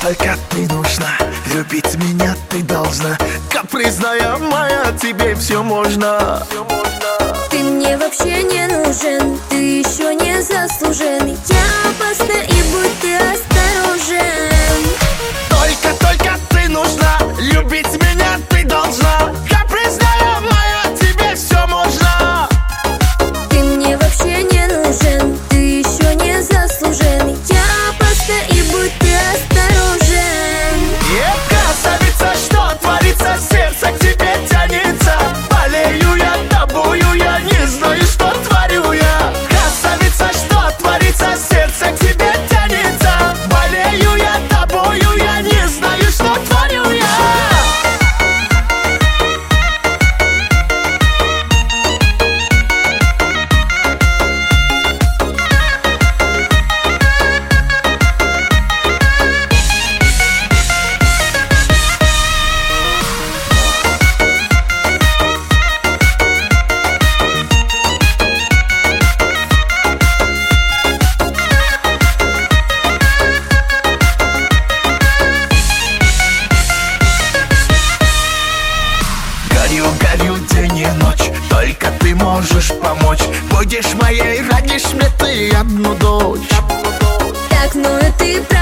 Только ты нужна, любить меня ты должна. Капризная моя, тебе все можно. Ты мне вообще не нужен, ты еще не заслужен. Я опасна, и будь ты осторожен. Только ты нужна, любить меня ты должна. Капризная моя, тебе все можно. Ты мне вообще не нужен, ты еще не заслужен. Я опасна, и будь ты осторожен. Красавица, что творится, сердце к тебе тянется. Болею я тобою, я не знаю, что творю я. Красавица, что творится, сердце к тебе тянется. Болею я тобою, я не знаю, что творю я. Горю день и ночь, только ты можешь помочь. Будешь моей, родишь мне ты одну дочь. Так, ну и ты прав.